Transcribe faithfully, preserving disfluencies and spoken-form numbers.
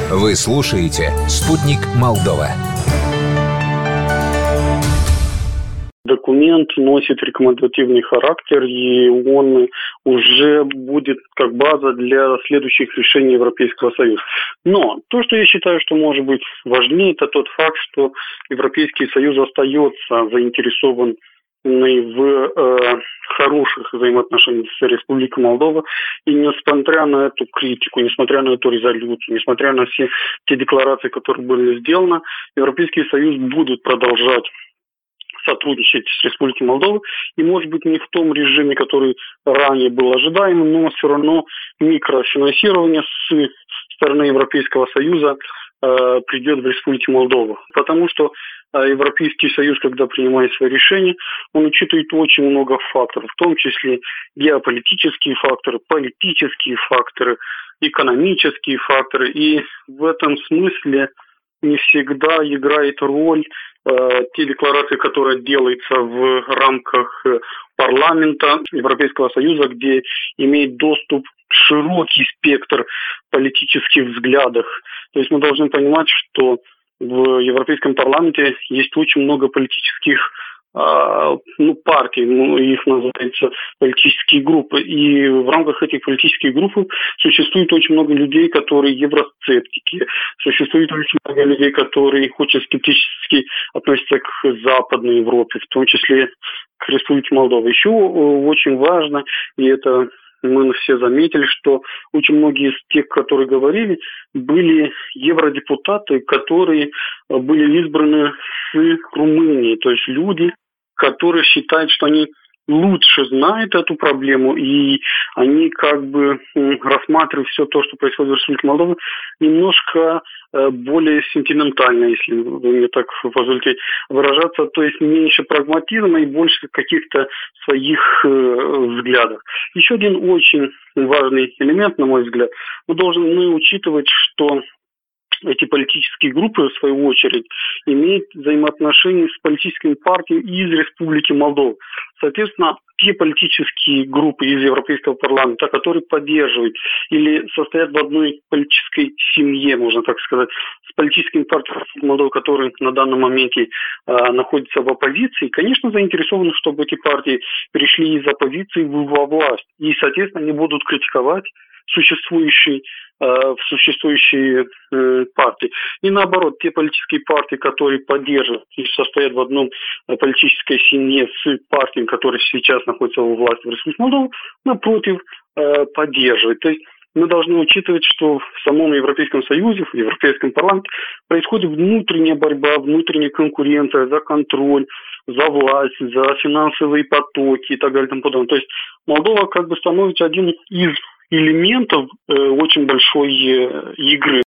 Вы слушаете «Спутник Молдова». Документ носит рекомендативный характер, и он уже будет как база для следующих решений Европейского Союза. Но то, что я считаю, что может быть важнее, это тот факт, что Европейский Союз остается заинтересован в э, хороших взаимоотношениях с Республикой Молдова. И несмотря на эту критику, несмотря на эту резолюцию, несмотря на все те декларации, которые были сделаны, Европейский Союз будет продолжать сотрудничать с Республикой Молдова, и, может быть, не в том режиме, который ранее был ожидаем, но все равно микрофинансирование с стороны Европейского Союза э, придет в Республику Молдова. Потому что э, Европейский Союз, когда принимает свои решения, он учитывает очень много факторов, в том числе геополитические факторы, политические факторы, экономические факторы, и в этом смысле не всегда играет роль э, те декларации, которые делаются в рамках э, парламента Европейского Союза, где имеет доступ широкий спектр политических взглядов. То есть мы должны понимать, что в Европейском парламенте есть очень много политических ну, партий, ну, их называются политические группы. И в рамках этих политических групп существует очень много людей, которые евроскептики, существует очень много людей, которые очень скептически относятся к Западной Европе, в том числе к Республике Молдова. Еще очень важно, и это мы все заметили, что очень многие из тех, которые говорили, были евродепутаты, которые были избраны с Румынии, то есть люди, которые считают, что они лучше знают эту проблему, и они как бы рассматривают все то, что происходит в Республике Молдова, немножко более сентиментально, если вы мне так позволите выражаться, то есть меньше прагматизма и больше каких-то своих взглядов. Еще один очень важный элемент, на мой взгляд, мы должны учитывать, что эти политические группы, в свою очередь, имеют взаимоотношения с политическими партиями из Республики Молдова. Соответственно, те политические группы из Европейского парламента, которые поддерживают или состоят в одной политической семье, можно так сказать, с политическими партиями Молдовы, которые на данном моменте э, находятся в оппозиции, конечно, заинтересованы, чтобы эти партии перешли из оппозиции во власть. И, соответственно, они будут критиковать существующие в существующие э, партии. И наоборот, те политические партии, которые поддерживают и состоят в одном политической семье с партиями, которые сейчас находятся во власти в Республике Молдова, напротив, э, поддерживают. То есть мы должны учитывать, что в самом Европейском Союзе, в Европейском парламенте происходит внутренняя борьба, внутренняя конкуренция за контроль, за власть, за финансовые потоки и так далее и тому подобное. То есть Молдова как бы становится одним из элементов э, очень большой э, игры.